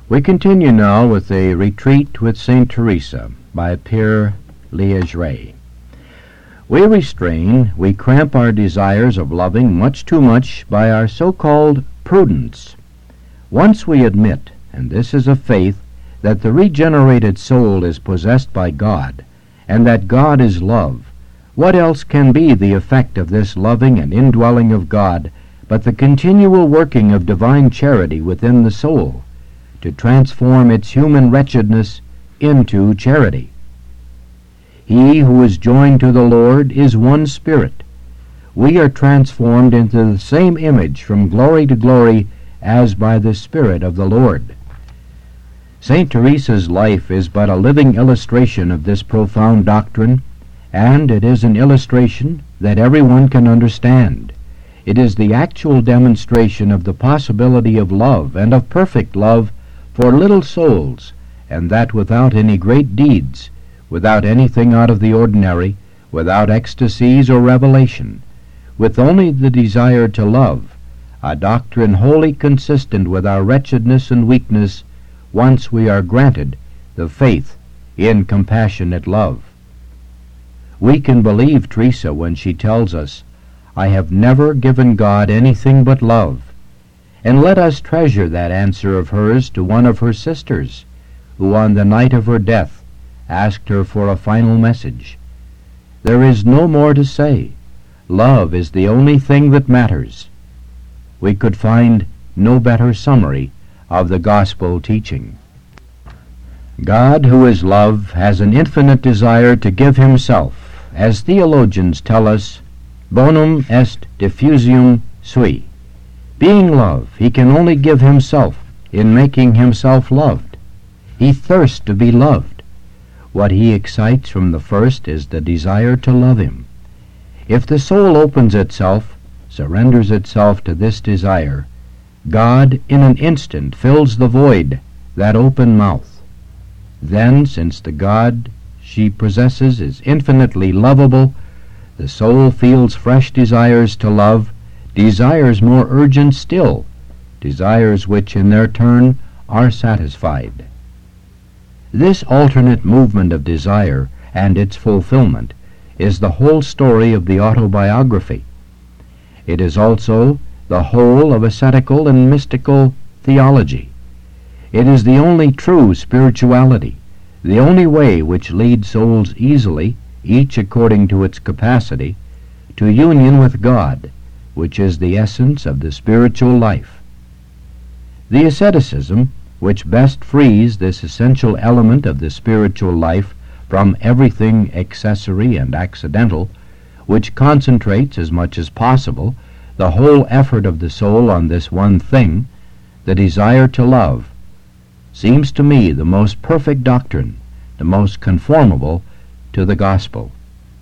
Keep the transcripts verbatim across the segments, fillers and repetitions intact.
We continue now with a retreat with Saint Teresa by Père Liegeret. We restrain, we cramp our desires of loving much too much by our so-called prudence. Once we admit, and this is a faith, that the regenerated soul is possessed by God, and that God is love, what else can be the effect of this loving and indwelling of God but the continual working of divine charity within the soul, to transform its human wretchedness into charity? He who is joined to the Lord is one spirit. We are transformed into the same image from glory to glory as by the Spirit of the Lord. Saint Teresa's life is but a living illustration of this profound doctrine, and it is an illustration that everyone can understand. It is the actual demonstration of the possibility of love, and of perfect love, for little souls, and that without any great deeds, without anything out of the ordinary, without ecstasies or revelation, with only the desire to love, a doctrine wholly consistent with our wretchedness and weakness, once we are granted the faith in compassionate love. We can believe Teresa when she tells us, "I have never given God anything but love," and let us treasure that answer of hers to one of her sisters, who on the night of her death asked her for a final message. There is no more to say. Love is the only thing that matters. We could find no better summary of the gospel teaching. God, who is love, has an infinite desire to give himself. As theologians tell us, bonum est diffusium sui. Being love, he can only give himself in making himself loved. He thirsts to be loved. What he excites from the first is the desire to love him. If the soul opens itself, surrenders itself to this desire, God in an instant fills the void, that open mouth. Then, since the God she possesses is infinitely lovable, the soul feels fresh desires to love, desires more urgent still, desires which in their turn are satisfied. This alternate movement of desire and its fulfillment is the whole story of the autobiography. It is also the whole of ascetical and mystical theology. It is the only true spirituality, the only way which leads souls easily, each according to its capacity, to union with God, which is the essence of the spiritual life. The asceticism, which best frees this essential element of the spiritual life from everything accessory and accidental, which concentrates as much as possible the whole effort of the soul on this one thing, the desire to love, seems to me the most perfect doctrine, the most conformable to the gospel.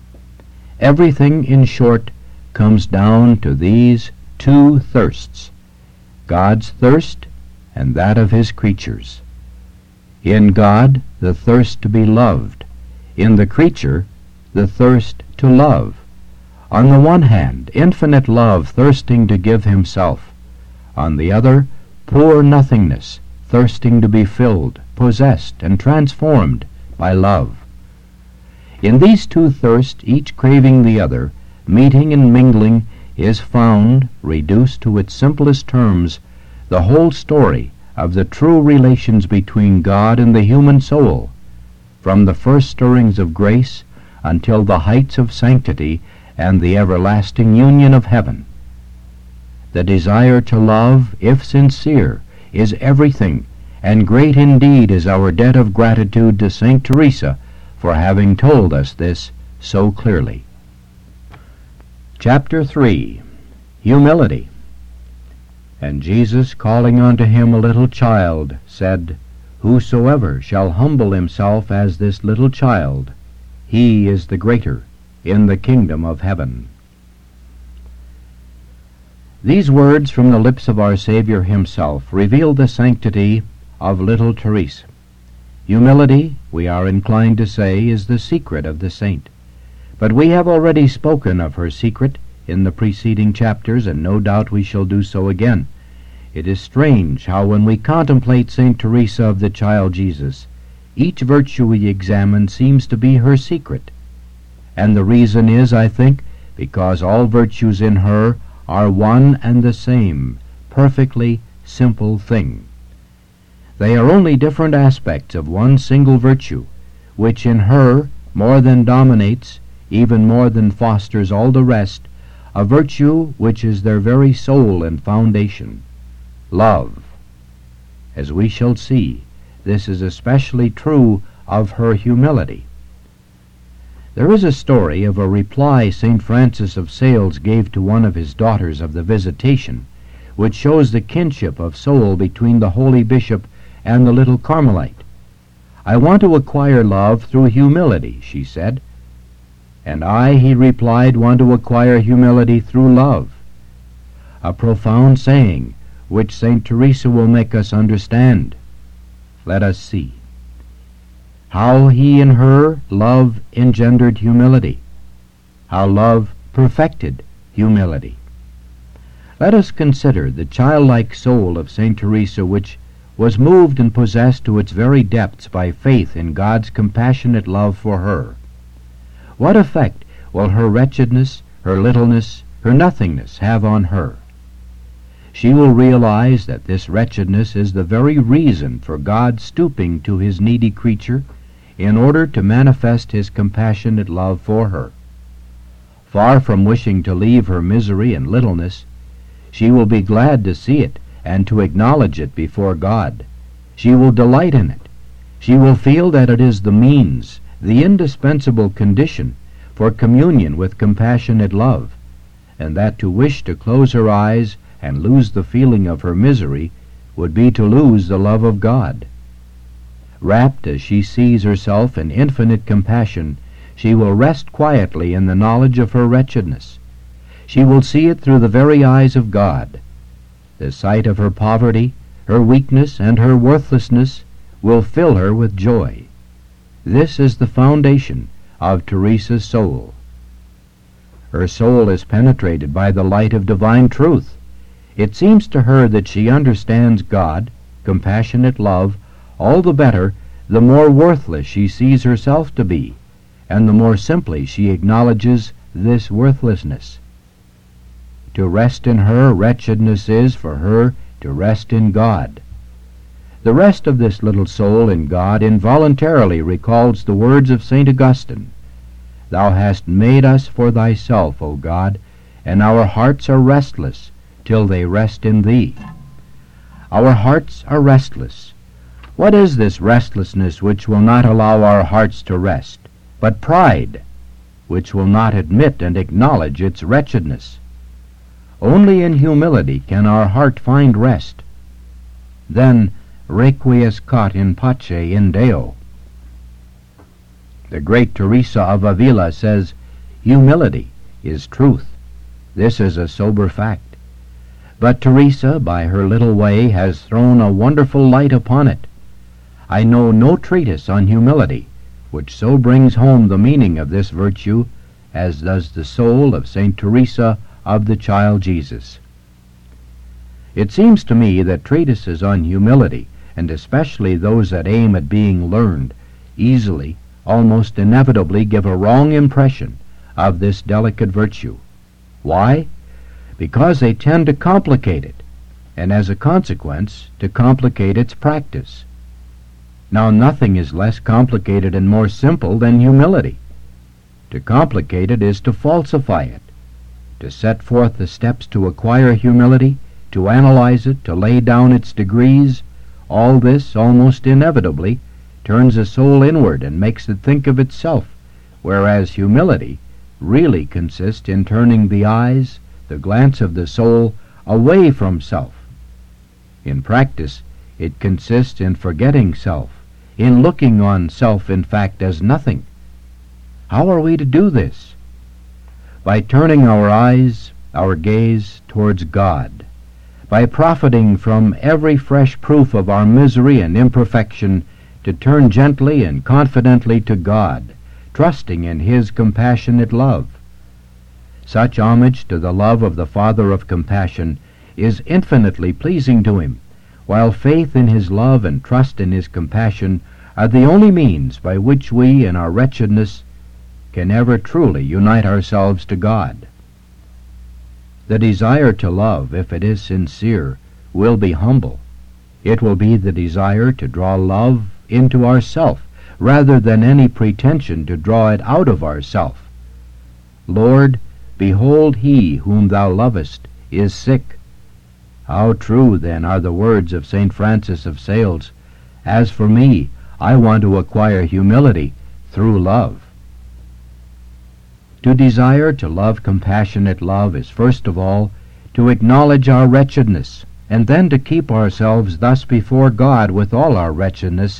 Everything, in short, comes down to these two thirsts, God's thirst and that of his creatures. In God, the thirst to be loved; in the creature, the thirst to love. On the one hand, infinite love thirsting to give himself; on the other, poor nothingness thirsting to be filled, possessed, and transformed by love. In these two thirsts, each craving the other, meeting and mingling, is found, reduced to its simplest terms, the whole story of the true relations between God and the human soul, from the first stirrings of grace until the heights of sanctity and the everlasting union of heaven. The desire to love, if sincere, is everything, and great indeed is our debt of gratitude to Saint Teresa for having told us this so clearly. Chapter three. Humility. And Jesus, calling unto him a little child, said, Whosoever shall humble himself as this little child, he is the greater in the kingdom of heaven. These words from the lips of our Savior himself reveal the sanctity of little Teresa. Humility, we are inclined to say, is the secret of the saint. But we have already spoken of her secret in the preceding chapters, and no doubt we shall do so again. It is strange how when we contemplate Saint Teresa of the Child Jesus, each virtue we examine seems to be her secret. And the reason is, I think, because all virtues in her are one and the same, perfectly simple thing. They are only different aspects of one single virtue, which in her more than dominates, even more than fosters all the rest, a virtue which is their very soul and foundation, love. As we shall see, this is especially true of her humility. There is a story of a reply Saint Francis of Sales gave to one of his daughters of the Visitation, which shows the kinship of soul between the holy bishop and the little Carmelite. "I want to acquire love through humility," she said. "And I," he replied, "want to acquire humility through love." A profound saying, which Saint Teresa will make us understand. Let us see how he in her love engendered humility, how love perfected humility. Let us consider the childlike soul of Saint Teresa, which was moved and possessed to its very depths by faith in God's compassionate love for her. What effect will her wretchedness, her littleness, her nothingness have on her? She will realize that this wretchedness is the very reason for God stooping to his needy creature in order to manifest his compassionate love for her. Far from wishing to leave her misery and littleness, she will be glad to see it and to acknowledge it before God. She will delight in it. She will feel that it is the means, the indispensable condition for communion with compassionate love, and that to wish to close her eyes and lose the feeling of her misery would be to lose the love of God. Wrapped as she sees herself in infinite compassion, she will rest quietly in the knowledge of her wretchedness. She will see it through the very eyes of God. The sight of her poverty, her weakness, and her worthlessness will fill her with joy. This is the foundation of Teresa's soul. Her soul is penetrated by the light of divine truth. It seems to her that she understands God, compassionate love, all the better the more worthless she sees herself to be, and the more simply she acknowledges this worthlessness. To rest in her wretchedness is, for her, to rest in God. The rest of this little soul in God involuntarily recalls the words of Saint Augustine, "Thou hast made us for thyself, O God, and our hearts are restless till they rest in thee." Our hearts are restless. What is this restlessness which will not allow our hearts to rest? But pride, which will not admit and acknowledge its wretchedness. Only in humility can our heart find rest. Then, requiescat in pace in Deo. The great Teresa of Avila says, "Humility is truth." This is a sober fact. But Teresa, by her little way, has thrown a wonderful light upon it. I know no treatise on humility which so brings home the meaning of this virtue as does the soul of Saint Teresa of the Child Jesus. It seems to me that treatises on humility, and especially those that aim at being learned, easily, almost inevitably give a wrong impression of this delicate virtue. Why? Because they tend to complicate it, and as a consequence, to complicate its practice. Now, nothing is less complicated and more simple than humility. To complicate it is to falsify it. To set forth the steps to acquire humility, to analyze it, to lay down its degrees, all this almost inevitably turns a soul inward and makes it think of itself, whereas humility really consists in turning the eyes, the glance of the soul, away from self. In practice, it consists in forgetting self, in looking on self, in fact, as nothing. How are we to do this? By turning our eyes, our gaze towards God, by profiting from every fresh proof of our misery and imperfection to turn gently and confidently to God, trusting in His compassionate love. Such homage to the love of the Father of compassion is infinitely pleasing to him, while faith in his love and trust in his compassion are the only means by which we in our wretchedness can ever truly unite ourselves to God. The desire to love, if it is sincere, will be humble. It will be the desire to draw love into ourself, rather than any pretension to draw it out of ourself. Lord, behold, he whom thou lovest is sick. How true, then, are the words of Saint Francis of Sales, as for me, I want to acquire humility through love. To desire to love compassionate love is first of all to acknowledge our wretchedness, and then to keep ourselves thus before God with all our wretchedness,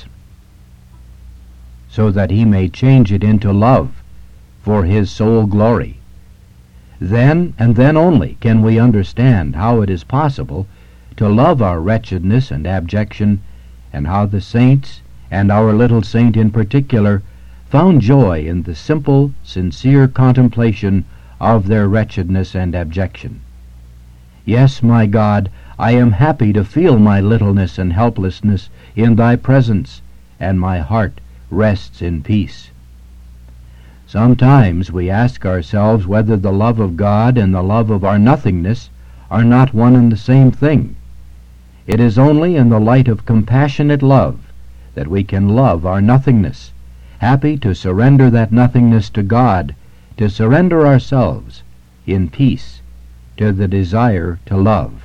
so that he may change it into love for his sole glory. Then, and then only, can we understand how it is possible to love our wretchedness and abjection, and how the saints, and our little saint in particular, found joy in the simple, sincere contemplation of their wretchedness and abjection. Yes, my God, I am happy to feel my littleness and helplessness in thy presence, and my heart rests in peace. Sometimes we ask ourselves whether the love of God and the love of our nothingness are not one and the same thing. It is only in the light of compassionate love that we can love our nothingness, happy to surrender that nothingness to God, to surrender ourselves in peace to the desire to love.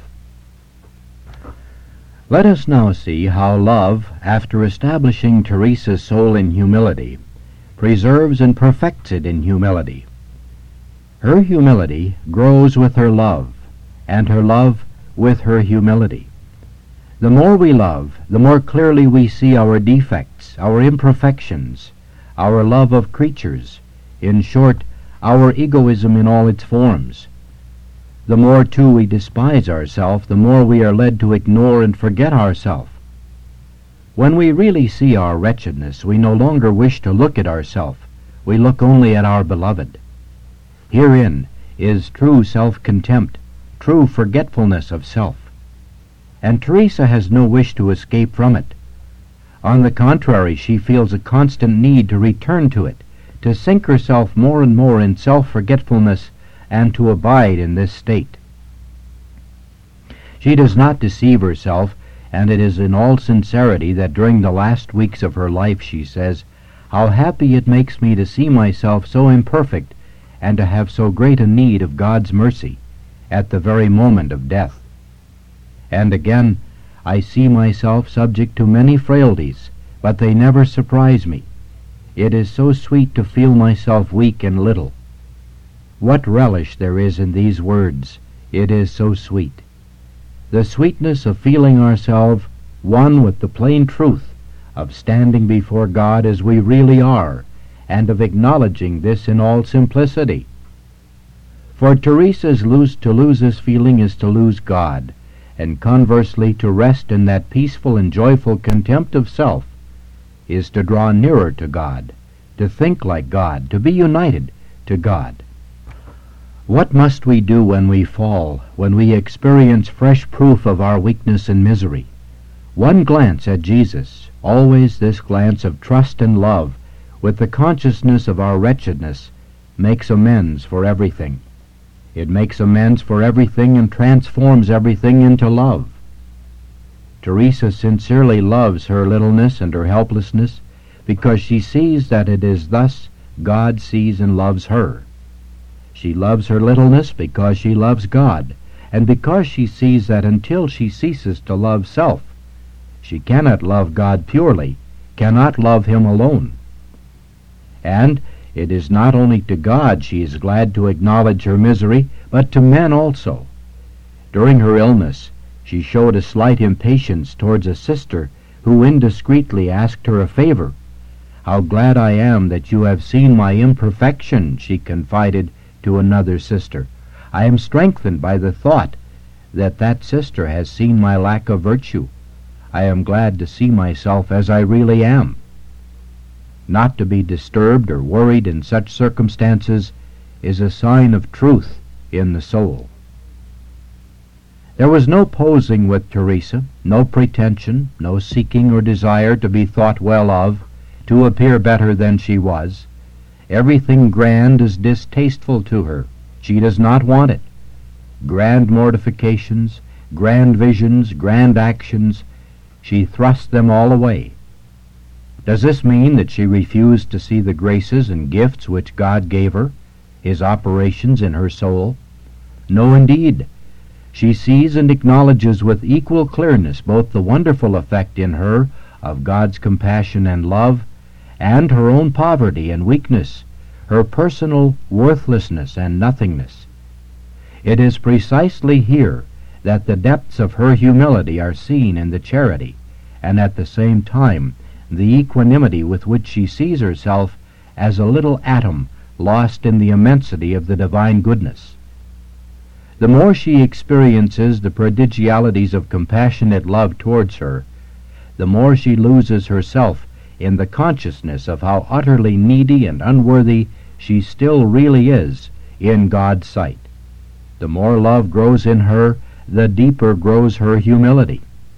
Let us now see how love, after establishing Teresa's soul in humility, preserves and perfects it in humility. Her humility grows with her love, and her love with her humility. The more we love, the more clearly we see our defects, our imperfections, our love of creatures, in short, our egoism in all its forms. The more, too, we despise ourselves, the more we are led to ignore and forget ourselves. When we really see our wretchedness, we no longer wish to look at ourselves. We look only at our beloved. Herein is true self-contempt, true forgetfulness of self. And Teresa has no wish to escape from it. On the contrary, she feels a constant need to return to it, to sink herself more and more in self-forgetfulness, and to abide in this state. She does not deceive herself, and it is in all sincerity that during the last weeks of her life she says, "How happy it makes me to see myself so imperfect, and to have so great a need of God's mercy at the very moment of death." And again, "I see myself subject to many frailties, but they never surprise me. It is so sweet to feel myself weak and little." What relish there is in these words! It is so sweet. The sweetness of feeling ourselves one with the plain truth of standing before God as we really are, and of acknowledging this in all simplicity. For Teresa's lose, to lose this feeling is to lose God, and conversely to rest in that peaceful and joyful contempt of self is to draw nearer to God, to think like God, to be united to God. What must we do when we fall, when we experience fresh proof of our weakness and misery? One glance at Jesus, always this glance of trust and love, with the consciousness of our wretchedness, makes amends for everything. It makes amends for everything and transforms everything into love. Teresa sincerely loves her littleness and her helplessness because she sees that it is thus God sees and loves her. She loves her littleness because she loves God, and because she sees that until she ceases to love self, she cannot love God purely, cannot love Him alone. And it is not only to God she is glad to acknowledge her misery, but to men also. During her illness, she showed a slight impatience towards a sister who indiscreetly asked her a favor. "How glad I am that you have seen my imperfection," she confided to another sister. "I am strengthened by the thought that that sister has seen my lack of virtue. I am glad to see myself as I really am." Not to be disturbed or worried in such circumstances is a sign of truth in the soul. There was no posing with Teresa, no pretension, no seeking or desire to be thought well of, to appear better than she was. Everything grand is distasteful to her. She does not want it. Grand mortifications, grand visions, grand actions, she thrusts them all away. Does this mean that she refused to see the graces and gifts which God gave her, His operations in her soul? No, indeed. She sees and acknowledges with equal clearness both the wonderful effect in her of God's compassion and love, and her own poverty and weakness, her personal worthlessness and nothingness. It is precisely here that the depths of her humility are seen in the charity, and at the same time the equanimity with which she sees herself as a little atom lost in the immensity of the divine goodness. The more she experiences the prodigalities of compassionate love towards her, the more she loses herself in the consciousness of how utterly needy and unworthy she still really is in God's sight. The more love grows in her, the deeper grows her humility.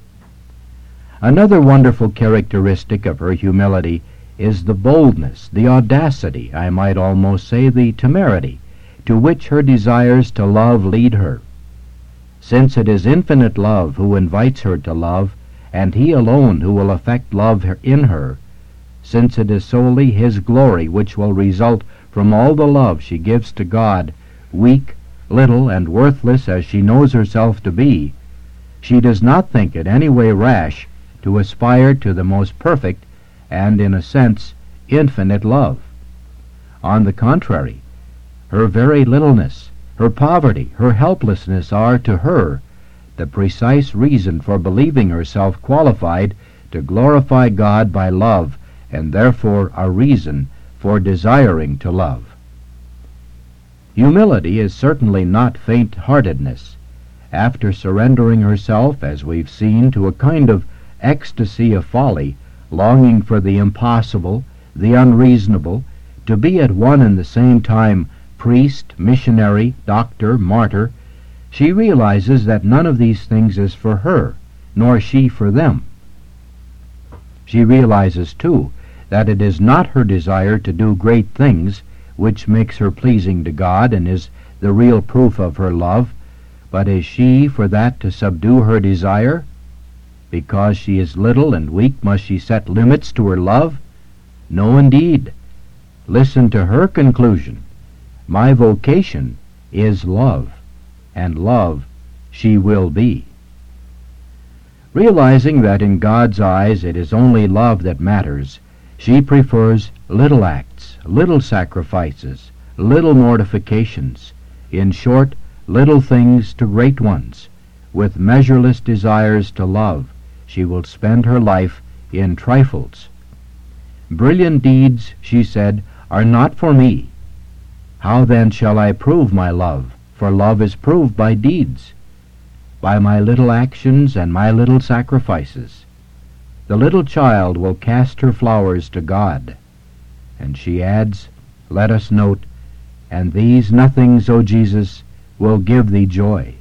Another wonderful characteristic of her humility is the boldness, the audacity, I might almost say the temerity, to which her desires to love lead her. Since it is infinite love who invites her to love, and He alone who will effect love in her, since it is solely His glory which will result from all the love she gives to God, weak, little, and worthless as she knows herself to be, she does not think it any way rash to aspire to the most perfect and, in a sense, infinite love. On the contrary, her very littleness, her poverty, her helplessness are, to her, the precise reason for believing herself qualified to glorify God by love, and therefore a reason for desiring to love. Humility is certainly not faint-heartedness. After surrendering herself, as we've seen, to a kind of ecstasy of folly, longing for the impossible, the unreasonable, to be at one and the same time priest, missionary, doctor, martyr, she realizes that none of these things is for her, nor she for them. She realizes, too, that it is not her desire to do great things which makes her pleasing to God and is the real proof of her love, but is she for that to subdue her desire? Because she is little and weak, must she set limits to her love? No, indeed. Listen to her conclusion. My vocation is love, and love she will be. Realizing that in God's eyes it is only love that matters, she prefers little acts, little sacrifices, little mortifications, in short, little things to great ones. With measureless desires to love, she will spend her life in trifles. Brilliant deeds, she said, are not for me. How then shall I prove my love? For love is proved by deeds, by my little actions and my little sacrifices. The little child will cast her flowers to God. And she adds, let us note, and these nothings, O Jesus, will give thee joy.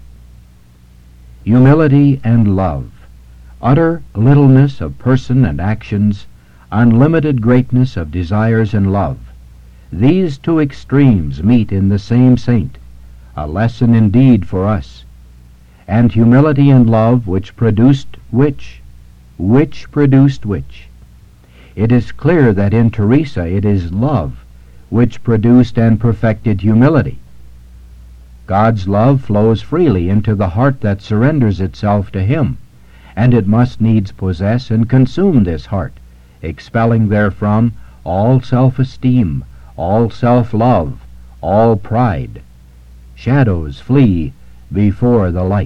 Humility and love, utter littleness of person and actions, unlimited greatness of desires and love, these two extremes meet in the same saint, a lesson indeed for us. And humility and love which produced which? Which produced which? It is clear that in Teresa it is love which produced and perfected humility. God's love flows freely into the heart that surrenders itself to Him, and it must needs possess and consume this heart, expelling therefrom all self-esteem, all self-love, all pride. Shadows flee before the light.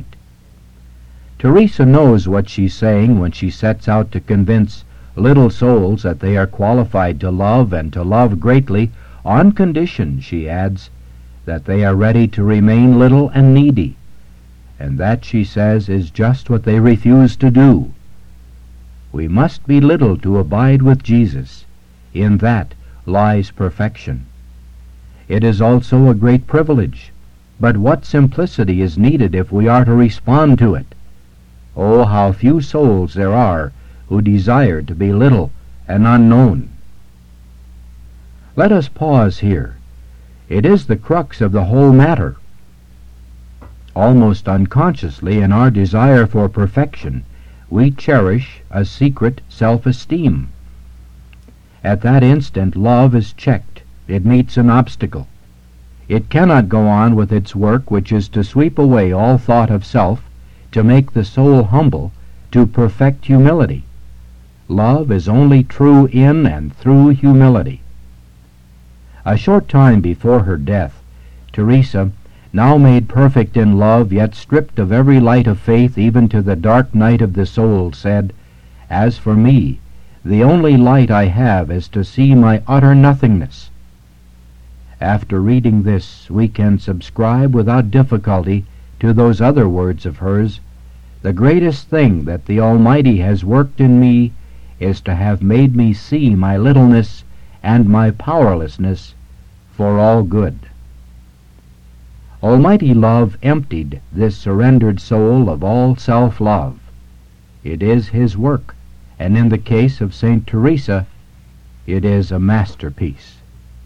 Teresa knows what she's saying when she sets out to convince little souls that they are qualified to love and to love greatly, on condition, she adds, that they are ready to remain little and needy. And that, she says, is just what they refuse to do. We must be little to abide with Jesus. In that lies perfection. It is also a great privilege. But what simplicity is needed if we are to respond to it! Oh, how few souls there are who desire to be little and unknown. Let us pause here. It is the crux of the whole matter. Almost unconsciously, in our desire for perfection, we cherish a secret self-esteem. At that instant, love is checked. It meets an obstacle. It cannot go on with its work, which is to sweep away all thought of self, to make the soul humble, to perfect humility. Love is only true in and through humility. A short time before her death, Teresa, now made perfect in love, yet stripped of every light of faith, even to the dark night of the soul, said, "As for me, the only light I have is to see my utter nothingness." After reading this, we can subscribe without difficulty to those other words of hers, "The greatest thing that the Almighty has worked in me is to have made me see my littleness and my powerlessness for all good." Almighty love emptied this surrendered soul of all self-love. It is His work, and in the case of Saint Teresa, it is a masterpiece.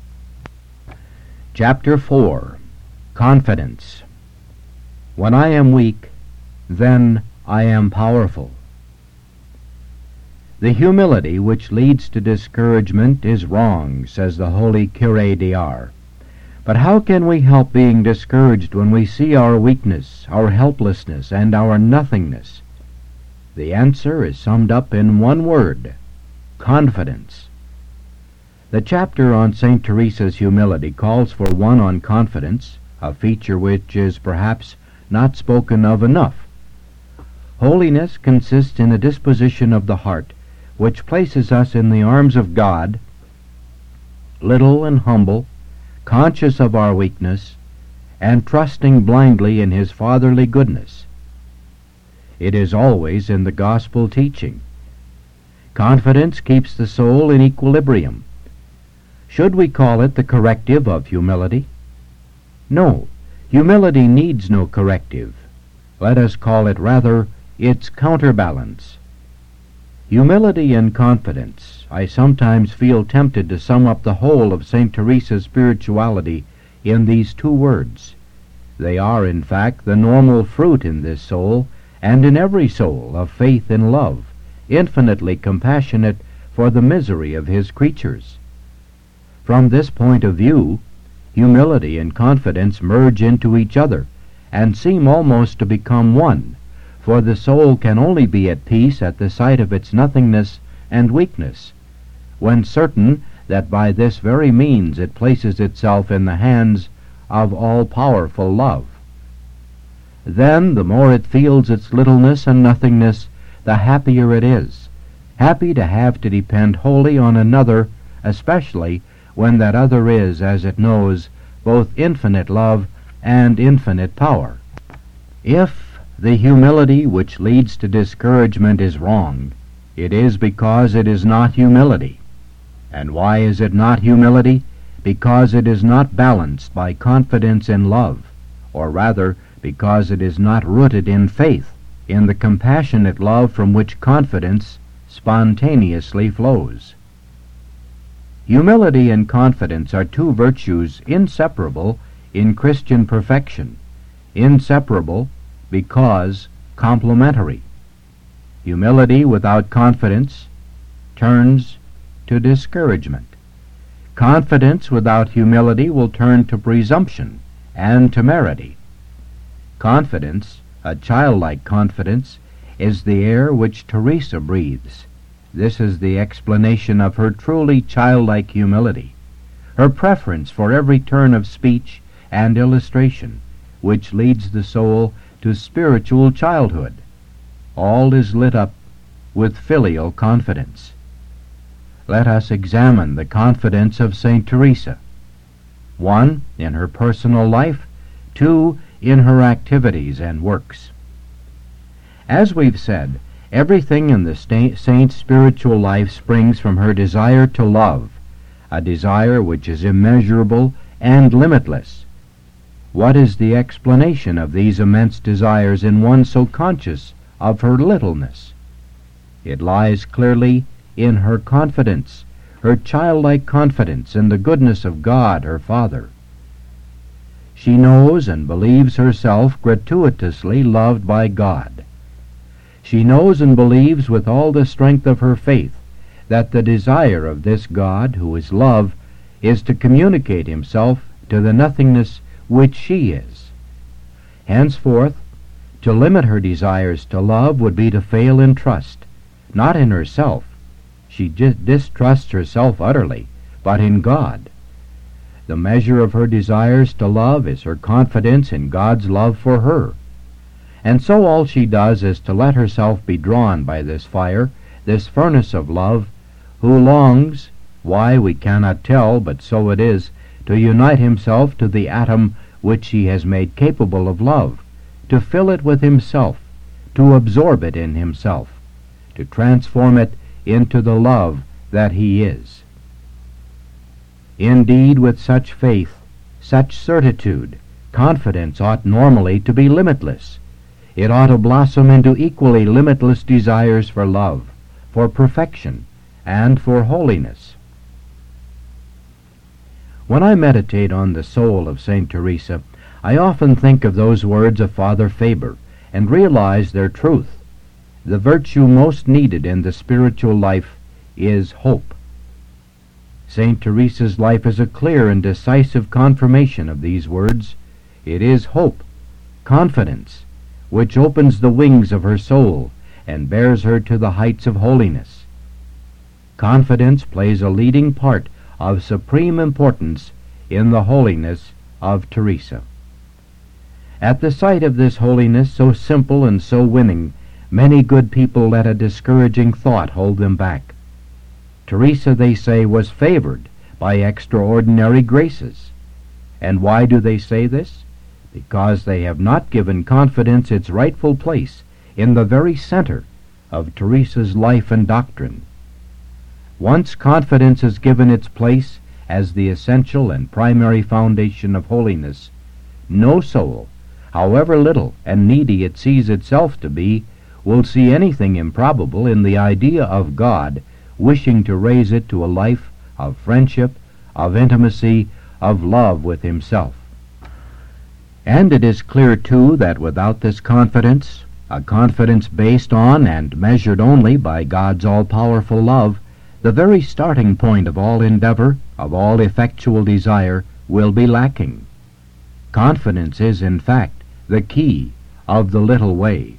Chapter four. Confidence. When I am weak, then I am powerful. The humility which leads to discouragement is wrong, says the holy Curé de Ars. But how can we help being discouraged when we see our weakness, our helplessness, and our nothingness? The answer is summed up in one word: confidence. The chapter on Saint Teresa's humility calls for one on confidence, a feature which is perhaps not spoken of enough. Holiness consists in a disposition of the heart which places us in the arms of God, little and humble, conscious of our weakness, and trusting blindly in His fatherly goodness. It is always in the gospel teaching. Confidence keeps the soul in equilibrium. Should we call it the corrective of humility? No, humility needs no corrective. Let us call it rather its counterbalance. Humility and confidence. I sometimes feel tempted to sum up the whole of Saint Teresa's spirituality in these two words. They are, in fact, the normal fruit in this soul, and in every soul, of faith and love, infinitely compassionate for the misery of His creatures. From this point of view, humility and confidence merge into each other, and seem almost to become one, for the soul can only be at peace at the sight of its nothingness and weakness, when certain that by this very means it places itself in the hands of all-powerful love. Then, the more it feels its littleness and nothingness, the happier it is, happy to have to depend wholly on another, especially when that other is, as it knows, both infinite love and infinite power. If the humility which leads to discouragement is wrong, it is because it is not humility. And why is it not humility? Because it is not balanced by confidence in love, or rather, because it is not rooted in faith, in the compassionate love from which confidence spontaneously flows. Humility and confidence are two virtues inseparable in Christian perfection, inseparable because complementary. Humility without confidence turns to discouragement. Confidence without humility will turn to presumption and temerity. Confidence, a childlike confidence, is the air which Teresa breathes. This is the explanation of her truly childlike humility, her preference for every turn of speech and illustration, which leads the soul to spiritual childhood. All is lit up with filial confidence. Let us examine the confidence of Saint Teresa. One, in her personal life. Two, in her activities and works. As we've said, everything in the sta- saint's spiritual life springs from her desire to love, a desire which is immeasurable and limitless. What is the explanation of these immense desires in one so conscious of her littleness? It lies clearly in her confidence, her childlike confidence in the goodness of God, her Father. She knows and believes herself gratuitously loved by God. She knows and believes with all the strength of her faith that the desire of this God, who is love, is to communicate himself to the nothingness which she is. Henceforth, to limit her desires to love would be to fail in trust, not in herself. She distrusts herself utterly, but in God. The measure of her desires to love is her confidence in God's love for her. And so all she does is to let herself be drawn by this fire, this furnace of love, who longs, why we cannot tell, but so it is, to unite himself to the atom which he has made capable of love, to fill it with himself, to absorb it in himself, to transform it into the love that he is. Indeed, with such faith, such certitude, confidence ought normally to be limitless. It ought to blossom into equally limitless desires for love, for perfection, and for holiness. When I meditate on the soul of Saint Teresa, I often think of those words of Father Faber and realize their truth. The virtue most needed in the spiritual life is hope. Saint Teresa's life is a clear and decisive confirmation of these words. It is hope, confidence, which opens the wings of her soul and bears her to the heights of holiness. Confidence plays a leading part of supreme importance in the holiness of Teresa. At the sight of this holiness, so simple and so winning, many good people let a discouraging thought hold them back. Teresa, they say, was favored by extraordinary graces. And why do they say this? Because they have not given confidence its rightful place in the very center of Teresa's life and doctrine. Once confidence is given its place as the essential and primary foundation of holiness, no soul, however little and needy it sees itself to be, will see anything improbable in the idea of God wishing to raise it to a life of friendship, of intimacy, of love with himself. And it is clear, too, that without this confidence, a confidence based on and measured only by God's all-powerful love, the very starting point of all endeavor, of all effectual desire, will be lacking. Confidence is, in fact, the key of the little way.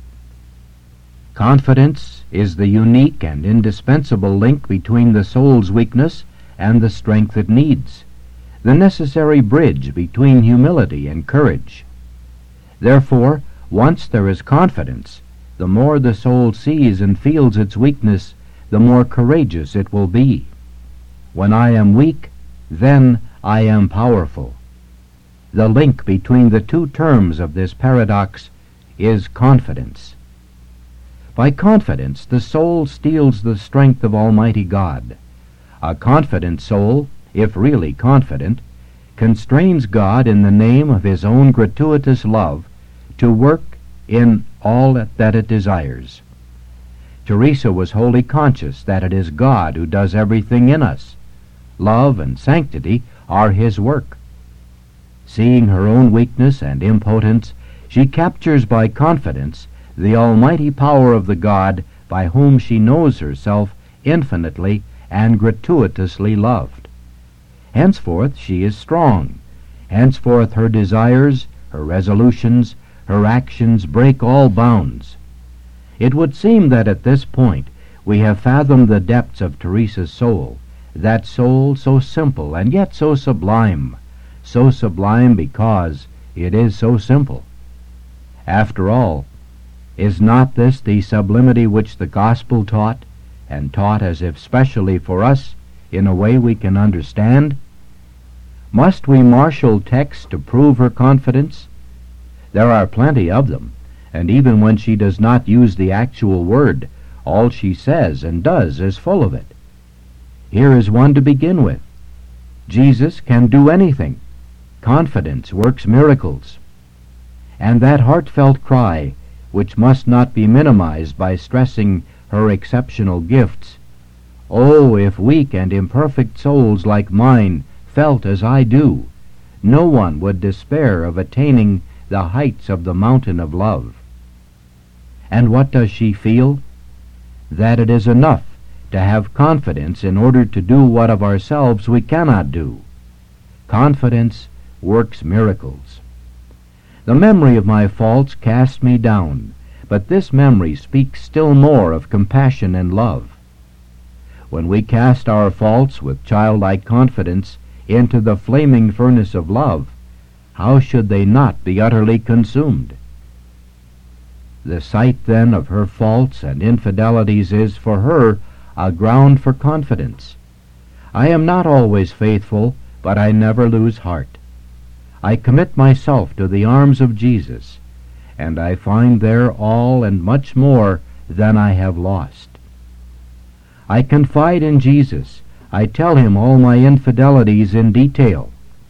Confidence is the unique and indispensable link between the soul's weakness and the strength it needs, the necessary bridge between humility and courage. Therefore, once there is confidence, the more the soul sees and feels its weakness, the more courageous it will be. When I am weak, then I am powerful. The link between the two terms of this paradox is confidence. By confidence, the soul steals the strength of Almighty God. A confident soul, if really confident, constrains God in the name of his own gratuitous love to work in all that it desires. Teresa was wholly conscious that it is God who does everything in us. Love and sanctity are his work. Seeing her own weakness and impotence, she captures by confidence the almighty power of the God by whom she knows herself infinitely and gratuitously loved. Henceforth she is strong. Henceforth her desires, her resolutions, her actions break all bounds. It would seem that at this point we have fathomed the depths of Teresa's soul, that soul so simple and yet so sublime, so sublime because it is so simple. After all, is not this the sublimity which the gospel taught, and taught as if specially for us, in a way we can understand? Must we marshal texts to prove her confidence? There are plenty of them, and even when she does not use the actual word, all she says and does is full of it. Here is one to begin with. Jesus can do anything. Confidence works miracles. And that heartfelt cry, which must not be minimized by stressing her exceptional gifts, "Oh, if weak and imperfect souls like mine felt as I do, no one would despair of attaining the heights of the mountain of love." And what does she feel? That it is enough to have confidence in order to do what of ourselves we cannot do. Confidence works miracles. The memory of my faults cast me down, but this memory speaks still more of compassion and love. When we cast our faults with childlike confidence into the flaming furnace of love, how should they not be utterly consumed? The sight, then, of her faults and infidelities is, for her, a ground for confidence. I am not always faithful, but I never lose heart. I commit myself to the arms of Jesus, and I find there all and much more than I have lost. I confide in Jesus. I tell him all my infidelities in detail.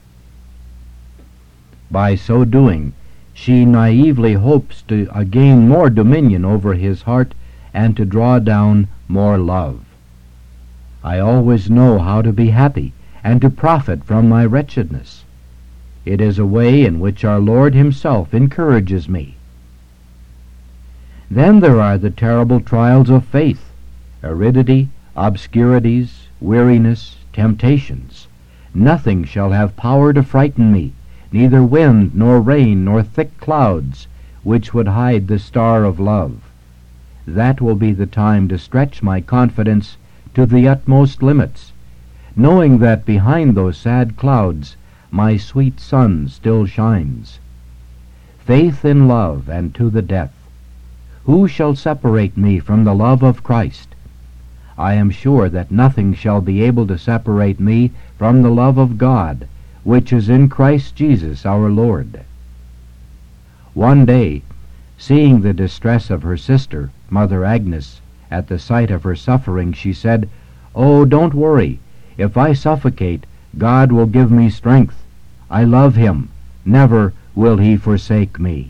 By so doing, she naively hopes to uh, gain more dominion over his heart and to draw down more love. I always know how to be happy and to profit from my wretchedness. It is a way in which our Lord himself encourages me. Then there are the terrible trials of faith, aridity, obscurities, weariness, temptations. Nothing shall have power to frighten me, neither wind, nor rain, nor thick clouds, which would hide the star of love. That will be the time to stretch my confidence to the utmost limits, knowing that behind those sad clouds my sweet sun still shines. Faith in love and to the death. Who shall separate me from the love of Christ? I am sure that nothing shall be able to separate me from the love of God, which is in Christ Jesus our Lord. One day, seeing the distress of her sister, Mother Agnes, at the sight of her suffering, she said, "Oh, don't worry. If I suffocate, God will give me strength. I love him. Never will he forsake me."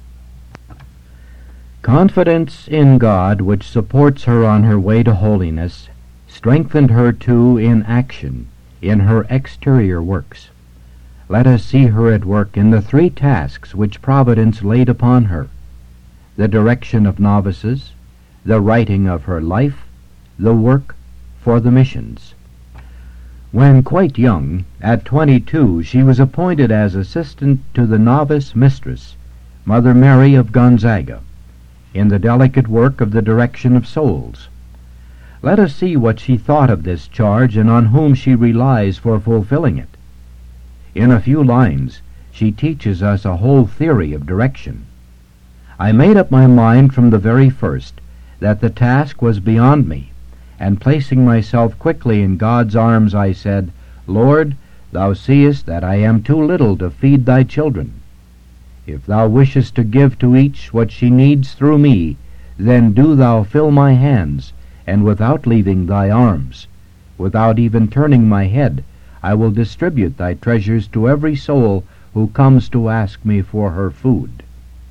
Confidence in God, which supports her on her way to holiness, strengthened her too in action, in her exterior works. Let us see her at work in the three tasks which Providence laid upon her: the direction of novices, the writing of her life, the work for the missions. When quite young, at twenty-two, she was appointed as assistant to the novice mistress, Mother Mary of Gonzaga, in the delicate work of the direction of souls. Let us see what she thought of this charge and on whom she relies for fulfilling it. In a few lines, she teaches us a whole theory of direction. I made up my mind from the very first that the task was beyond me, and placing myself quickly in God's arms, I said, "Lord, thou seest that I am too little to feed thy children. If thou wishest to give to each what she needs through me, then do thou fill my hands, and without leaving thy arms, without even turning my head, I will distribute thy treasures to every soul who comes to ask me for her food."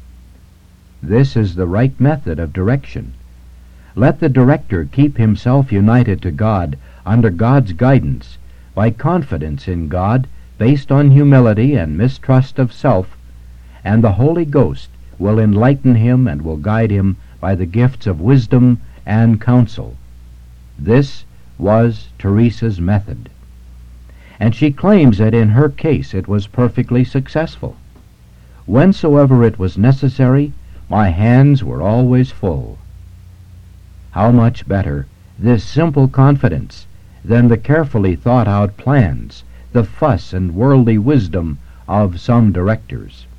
This is the right method of direction. Let the director keep himself united to God, under God's guidance, by confidence in God, based on humility and mistrust of self, and the Holy Ghost will enlighten him and will guide him by the gifts of wisdom and counsel. This was Teresa's method, and she claims that in her case it was perfectly successful. Whensoever it was necessary, my hands were always full. How much better this simple confidence than the carefully thought-out plans, the fuss and worldly wisdom of some directors.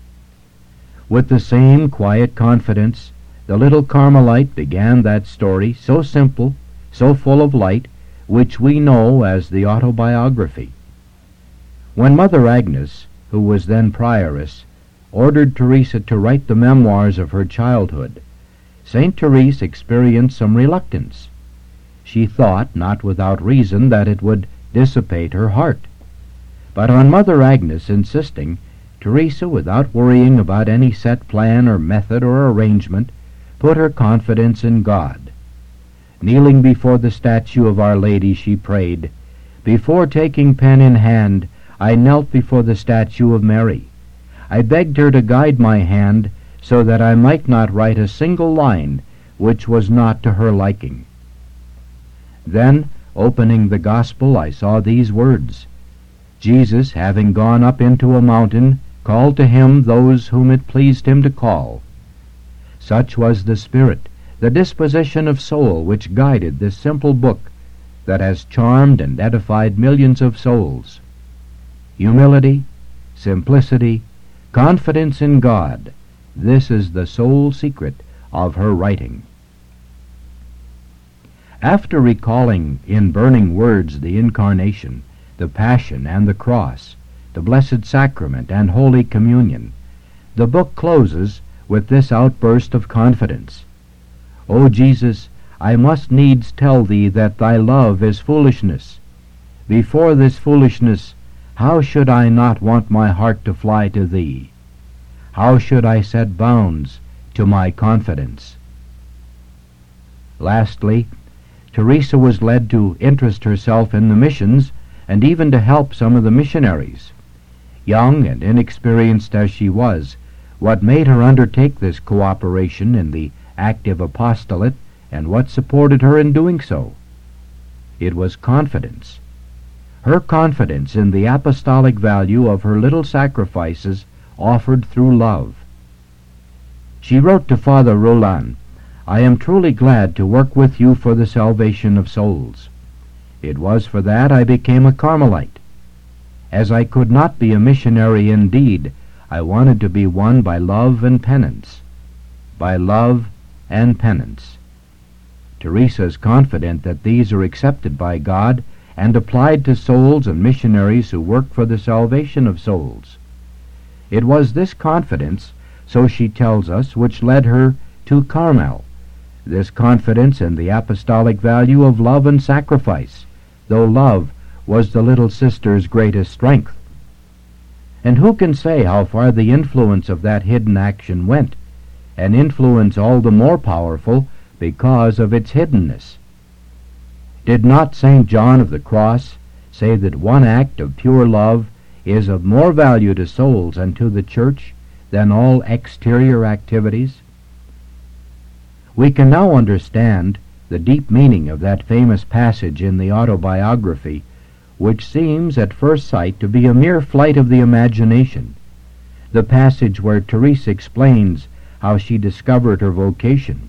With the same quiet confidence, the little Carmelite began that story, so simple, so full of light, which we know as the autobiography. When Mother Agnes, who was then prioress, ordered Teresa to write the memoirs of her childhood, Saint Therese experienced some reluctance. She thought, not without reason, that it would dissipate her heart. But on Mother Agnes insisting, Teresa, without worrying about any set plan or method or arrangement, put her confidence in God. Kneeling before the statue of Our Lady, she prayed. Before taking pen in hand, I knelt before the statue of Mary. I begged her to guide my hand so that I might not write a single line which was not to her liking. Then, opening the Gospel, I saw these words. Jesus, having gone up into a mountain, called to him those whom it pleased him to call. Such was the spirit, the disposition of soul which guided this simple book that has charmed and edified millions of souls. Humility, simplicity, confidence in God, this is the sole secret of her writing. After recalling in burning words the Incarnation, the Passion and the Cross, the Blessed Sacrament and Holy Communion, the book closes with this outburst of confidence. O Jesus, I must needs tell thee that thy love is foolishness. Before this foolishness, how should I not want my heart to fly to thee? How should I set bounds to my confidence? Lastly, Teresa was led to interest herself in the missions and even to help some of the missionaries. Young and inexperienced as she was, what made her undertake this cooperation in the active apostolate, and what supported her in doing so? It was confidence. Her confidence in the apostolic value of her little sacrifices offered through love. She wrote to Father Roland, I am truly glad to work with you for the salvation of souls. It was for that I became a Carmelite. As I could not be a missionary indeed, I wanted to be one by love and penance. By love and penance. Teresa is confident that these are accepted by God and applied to souls and missionaries who work for the salvation of souls. It was this confidence, so she tells us, which led her to Carmel, this confidence in the apostolic value of love and sacrifice, though love was the little sister's greatest strength. And who can say how far the influence of that hidden action went, an influence all the more powerful because of its hiddenness? Did not Saint John of the Cross say that one act of pure love is of more value to souls and to the Church than all exterior activities? We can now understand the deep meaning of that famous passage in the autobiography, which seems at first sight to be a mere flight of the imagination, the passage where Teresa explains how she discovered her vocation.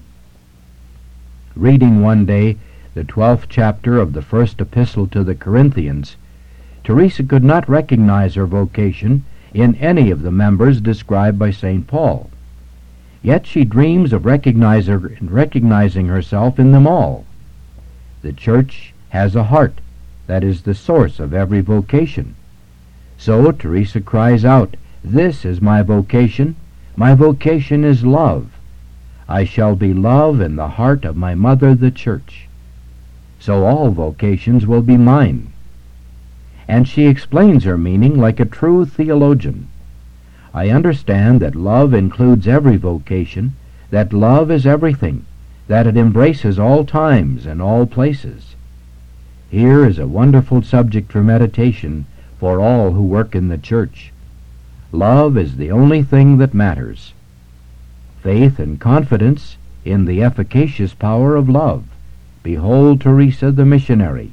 Reading one day the twelfth chapter of the first epistle to the Corinthians, Teresa could not recognize her vocation in any of the members described by Saint Paul. Yet she dreams of recognize her, recognizing herself in them all. The Church has a heart that is the source of every vocation. So Teresa cries out, This is my vocation. My vocation is love. I shall be love in the heart of my mother, the Church. So all vocations will be mine. And she explains her meaning like a true theologian. I understand that love includes every vocation, that love is everything, that it embraces all times and all places. Here is a wonderful subject for meditation for all who work in the Church. Love is the only thing that matters. Faith and confidence in the efficacious power of love. Behold Teresa the missionary.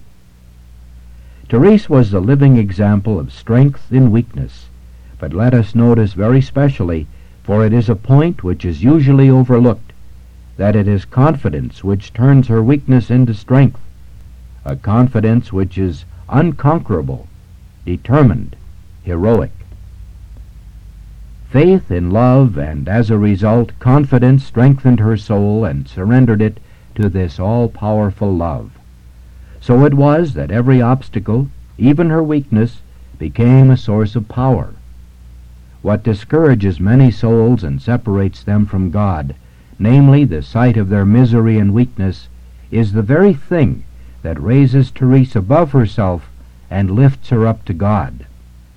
Teresa was the living example of strength in weakness, but let us notice very specially, for it is a point which is usually overlooked, that it is confidence which turns her weakness into strength, a confidence which is unconquerable, determined, heroic. Faith in love, and as a result confidence, strengthened her soul and surrendered it to this all-powerful love. So it was that every obstacle, even her weakness, became a source of power. What discourages many souls and separates them from God, namely the sight of their misery and weakness, is the very thing that raises Teresa above herself and lifts her up to God.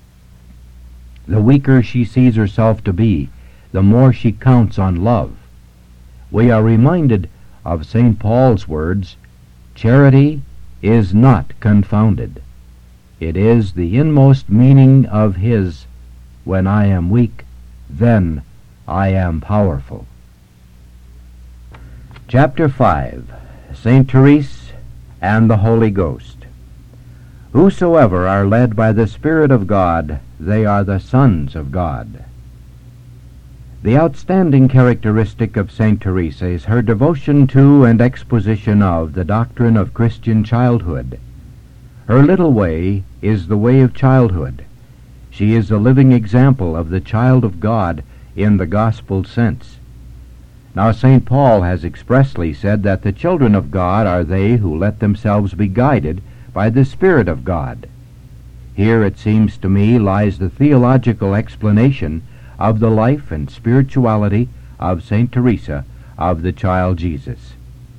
The weaker she sees herself to be, the more she counts on love. We are reminded of Saint Paul's words, "Charity is not confounded." It is the inmost meaning of his, "When I am weak, then I am powerful." Chapter five. Saint Therese and the Holy Ghost. Whosoever are led by the Spirit of God, they are the sons of God. The outstanding characteristic of Saint Teresa is her devotion to and exposition of the doctrine of Christian childhood. Her little way is the way of childhood. She is a living example of the child of God in the gospel sense. Now Saint Paul has expressly said that the children of God are they who let themselves be guided by the Spirit of God. Here, it seems to me, lies the theological explanation of the life and spirituality of Saint Teresa of the child Jesus.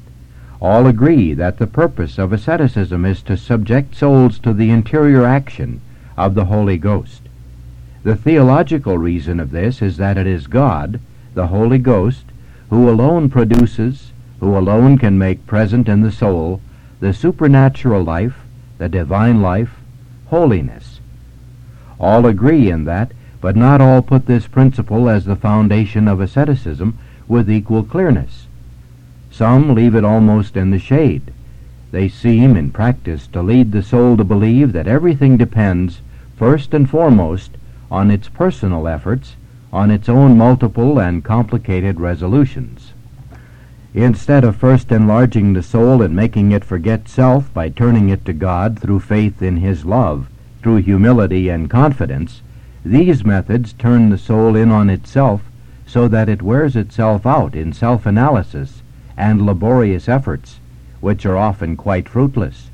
All agree that the purpose of asceticism is to subject souls to the interior action of the Holy Ghost. The theological reason of this is that it is God, the Holy Ghost, who alone produces, who alone can make present in the soul the supernatural life, the divine life, holiness. All agree in that, but not all put this principle as the foundation of asceticism with equal clearness. Some leave it almost in the shade. They seem, in practice, to lead the soul to believe that everything depends, first and foremost, on its personal efforts, on its own multiple and complicated resolutions. Instead of first enlarging the soul and making it forget self by turning it to God through faith in His love, through humility and confidence, these methods turn the soul in on itself so that it wears itself out in self-analysis and laborious efforts, which are often quite fruitless.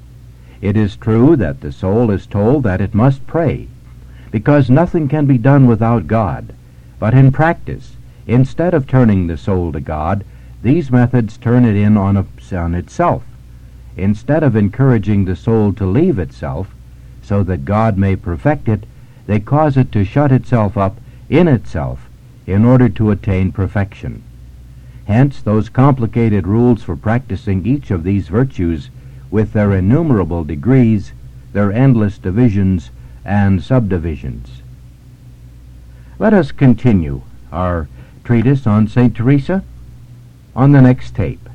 It is true that the soul is told that it must pray, because nothing can be done without God, but in practice, instead of turning the soul to God, these methods turn it in on, a, on itself. Instead of encouraging the soul to leave itself, so that God may perfect it, they cause it to shut itself up in itself in order to attain perfection. Hence those complicated rules for practicing each of these virtues with their innumerable degrees, their endless divisions and subdivisions. Let us continue our treatise on Saint Teresa on the next tape.